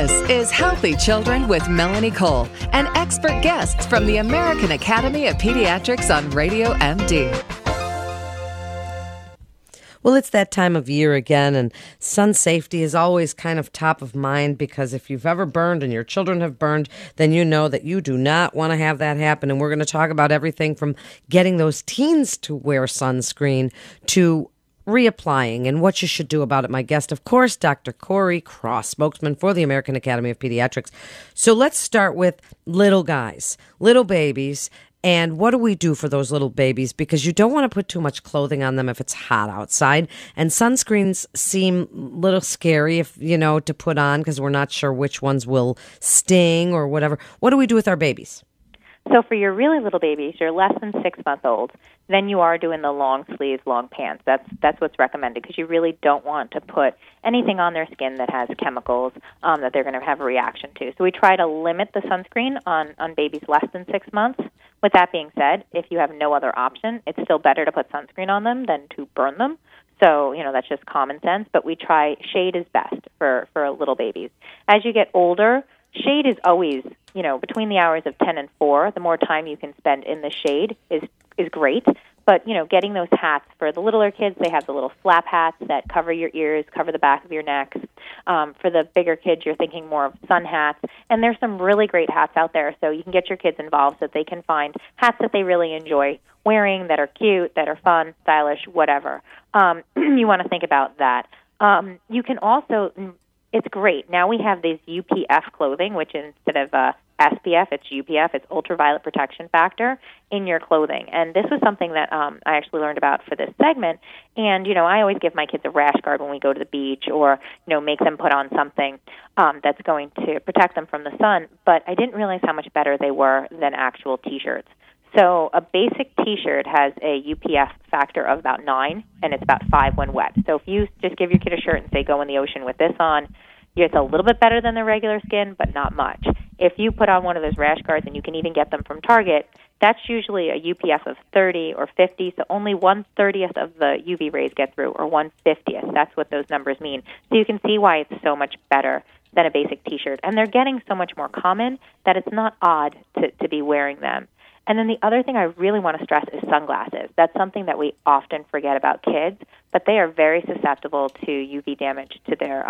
This is Healthy Children with Melanie Cole and expert guests from the American Academy of Pediatrics on Radio MD. Well, it's that time of year again, and sun safety is always kind of top of mind because if you've ever burned and your children have burned, then you know that you do not want to have that happen. And we're going to talk about everything from getting those teens to wear sunscreen to reapplying and what you should do about it. My guest, of course, Dr. Corey Cross, spokesman for the American Academy of Pediatrics. So let's start with little guys, little babies. And what do we do for those little babies? Because you don't want to put too much clothing on them if it's hot outside. And sunscreens seem a little scary to put on because we're not sure which ones will sting or whatever. What do we do with our babies? So for your really little babies, you're less than 6 months old, then you are doing the long sleeves, long pants. That's what's recommended because you really don't want to put anything on their skin that has chemicals that they're going to have a reaction to. So we try to limit the sunscreen on babies less than 6 months. With that being said, if you have no other option, it's still better to put sunscreen on them than to burn them. So, that's just common sense, but we try shade is best for little babies. As you get older, shade is always, between the hours of 10 and 4, the more time you can spend in the shade is great. But, getting those hats for the littler kids, they have the little flap hats that cover your ears, cover the back of your neck. For the bigger kids, you're thinking more of sun hats. And there's some really great hats out there, so you can get your kids involved so that they can find hats that they really enjoy wearing, that are cute, that are fun, stylish, whatever. You want to think about that. You can also... It's great. Now we have these UPF clothing, which instead of SPF, it's UPF. It's ultraviolet protection factor in your clothing. And this was something that I actually learned about for this segment. And, I always give my kids a rash guard when we go to the beach or, make them put on something that's going to protect them from the sun. But I didn't realize how much better they were than actual T-shirts. So a basic T-shirt has a UPF factor of about 9, and it's about 5 when wet. So if you just give your kid a shirt and say, go in the ocean with this on, it's a little bit better than the regular skin, but not much. If you put on one of those rash guards, and you can even get them from Target, that's usually a UPF of 30 or 50, so only 1/30th of the UV rays get through, or 1/50th. That's what those numbers mean. So you can see why it's so much better than a basic T-shirt. And they're getting so much more common that it's not odd to be wearing them. And then the other thing I really want to stress is sunglasses. That's something that we often forget about kids, but they are very susceptible to UV damage to their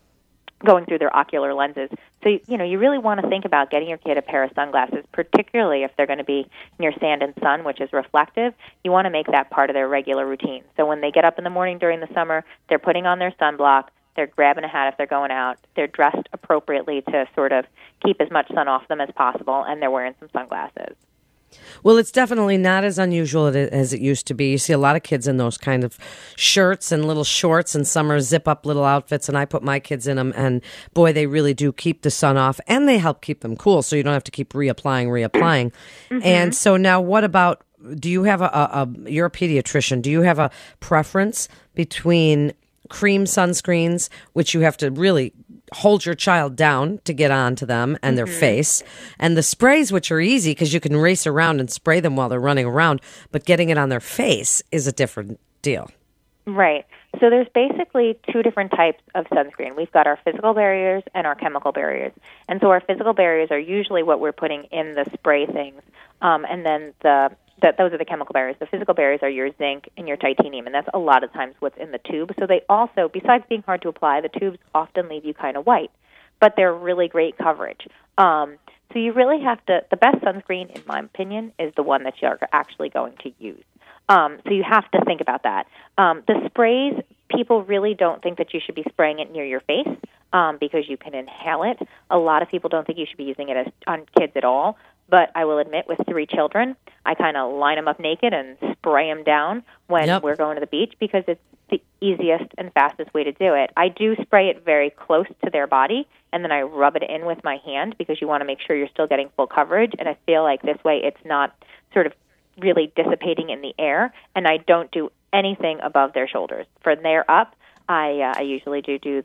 going through their ocular lenses. So, you really want to think about getting your kid a pair of sunglasses, particularly if they're going to be near sand and sun, which is reflective. You want to make that part of their regular routine. So when they get up in the morning during the summer, they're putting on their sunblock, they're grabbing a hat if they're going out, they're dressed appropriately to sort of keep as much sun off them as possible, and they're wearing some sunglasses. Well, it's definitely not as unusual as it used to be. You see a lot of kids in those kind of shirts and little shorts and summer zip-up little outfits, and I put my kids in them, and boy, they really do keep the sun off, and they help keep them cool, so you don't have to keep reapplying. Mm-hmm. And so now what about, do you have you're a pediatrician, do you have a preference between cream sunscreens, which you have to really hold your child down to get onto them and their face, and the sprays, which are easy because you can race around and spray them while they're running around, but getting it on their face is a different deal. Right. So there's basically 2 different types of sunscreen. We've got our physical barriers and our chemical barriers. And so our physical barriers are usually what we're putting in the spray things, and then those are the chemical barriers. The physical barriers are your zinc and your titanium, and that's a lot of times what's in the tube. So they also, besides being hard to apply, the tubes often leave you kind of white, but they're really great coverage. So you really have to, the best sunscreen, in my opinion, is the one that you're actually going to use. So you have to think about that. The sprays, people really don't think that you should be spraying it near your face because you can inhale it. A lot of people don't think you should be using it on kids at all. But I will admit, with 3 children, I kind of line them up naked and spray them down when we're going to the beach because it's the easiest and fastest way to do it. I do spray it very close to their body, and then I rub it in with my hand because you want to make sure you're still getting full coverage. And I feel like this way it's not sort of really dissipating in the air, and I don't do anything above their shoulders. From there up, I usually do the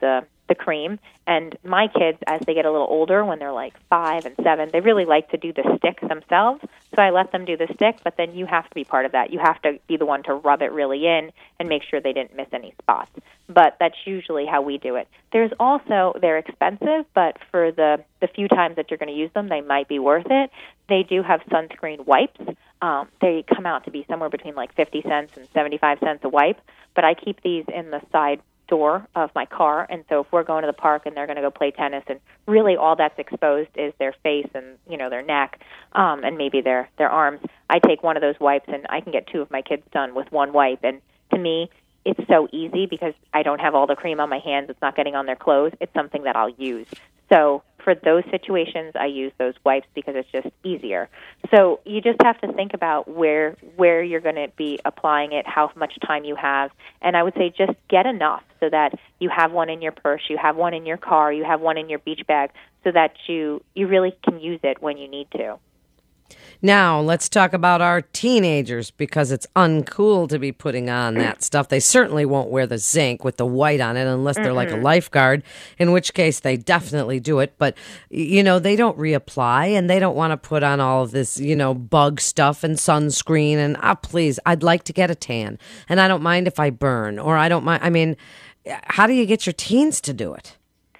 the cream. And my kids, as they get a little older, when they're like 5 and 7, they really like to do the stick themselves. So I let them do the stick, but then you have to be part of that. You have to be the one to rub it really in and make sure they didn't miss any spots. But that's usually how we do it. There's also, they're expensive, but for the few times that you're going to use them, they might be worth it. They do have sunscreen wipes. They come out to be somewhere between like 50 cents and 75 cents a wipe, but I keep these in the side door of my car, and so if we're going to the park and they're going to go play tennis, and really all that's exposed is their face and their neck, and maybe their arms, I take one of those wipes and I can get 2 of my kids done with one wipe. And to me, it's so easy because I don't have all the cream on my hands. It's not getting on their clothes. It's something that I'll use. So for those situations, I use those wipes because it's just easier. So you just have to think about where you're going to be applying it, how much time you have. And I would say just get enough so that you have one in your purse, you have one in your car, you have one in your beach bag, so that you really can use it when you need to. Now, let's talk about our teenagers, because it's uncool to be putting on that stuff. They certainly won't wear the zinc with the white on it unless they're like a lifeguard, in which case they definitely do it. But, they don't reapply, and they don't want to put on all of this, bug stuff and sunscreen. And, please, I'd like to get a tan. And I don't mind if I burn, or I don't mind. I mean, how do you get your teens to do it?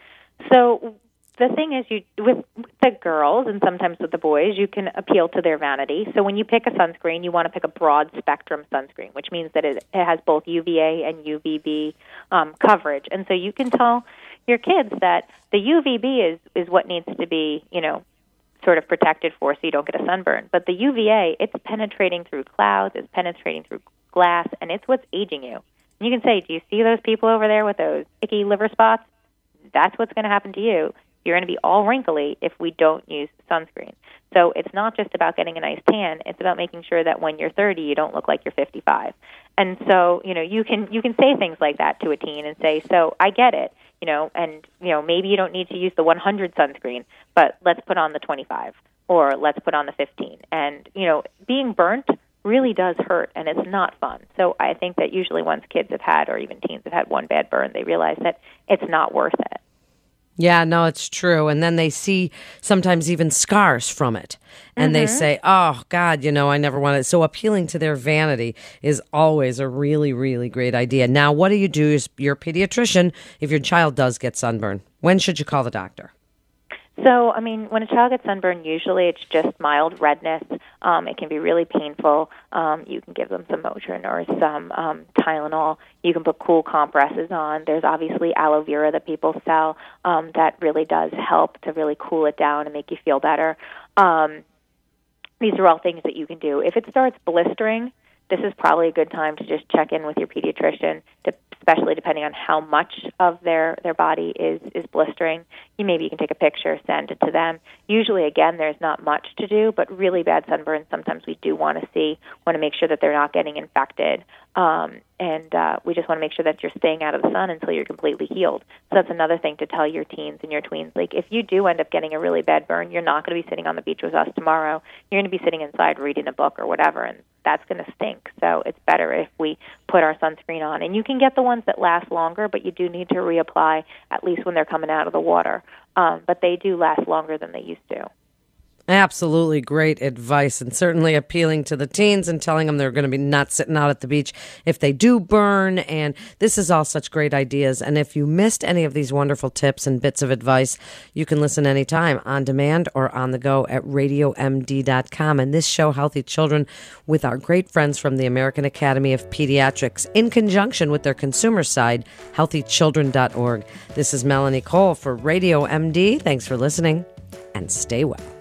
So the thing is, with the girls and sometimes with the boys, you can appeal to their vanity. So when you pick a sunscreen, you want to pick a broad spectrum sunscreen, which means that it has both UVA and UVB coverage. And so you can tell your kids that the UVB is what needs to be, sort of protected for so you don't get a sunburn. But the UVA, it's penetrating through clouds, it's penetrating through glass, and it's what's aging you. And you can say, do you see those people over there with those icky liver spots? That's what's going to happen to you. You're going to be all wrinkly if we don't use sunscreen. So it's not just about getting a nice tan. It's about making sure that when you're 30, you don't look like you're 55. And so, you can say things like that to a teen and say, so I get it, and, maybe you don't need to use the 100 sunscreen, but let's put on the 25 or let's put on the 15. And, being burnt really does hurt, and it's not fun. So I think that usually once kids have had, or even teens have had one bad burn, they realize that it's not worth it. Yeah, no, it's true. And then they see sometimes even scars from it. And they say, oh, God, I never wanted it. So appealing to their vanity is always a really, really great idea. Now, what do you do as your pediatrician if your child does get sunburn? When should you call the doctor? So, when a child gets sunburned, usually it's just mild redness. It can be really painful. You can give them some Motrin or some Tylenol. You can put cool compresses on. There's obviously aloe vera that people sell that really does help to really cool it down and make you feel better. These are all things that you can do. If it starts blistering, this is probably a good time to just check in with your pediatrician, especially depending on how much of their body is blistering. Maybe you can take a picture, send it to them. Usually, again, there's not much to do, but really bad sunburns, sometimes we do want to make sure that they're not getting infected. And we just want to make sure that you're staying out of the sun until you're completely healed. So that's another thing to tell your teens and your tweens. Like, if you do end up getting a really bad burn, you're not going to be sitting on the beach with us tomorrow. You're going to be sitting inside reading a book or whatever, and that's going to stink. So it's better if we put our sunscreen on. And you can get the ones that last longer, but you do need to reapply at least when they're coming out of the water. But they do last longer than they used to. Absolutely great advice, and certainly appealing to the teens and telling them they're going to be not sitting out at the beach if they do burn. And this is all such great ideas. And if you missed any of these wonderful tips and bits of advice, you can listen anytime on demand or on the go at radiomd.com. And this show, Healthy Children, with our great friends from the American Academy of Pediatrics in conjunction with their consumer side, healthychildren.org. This is Melanie Cole for Radio MD. Thanks for listening, and stay well.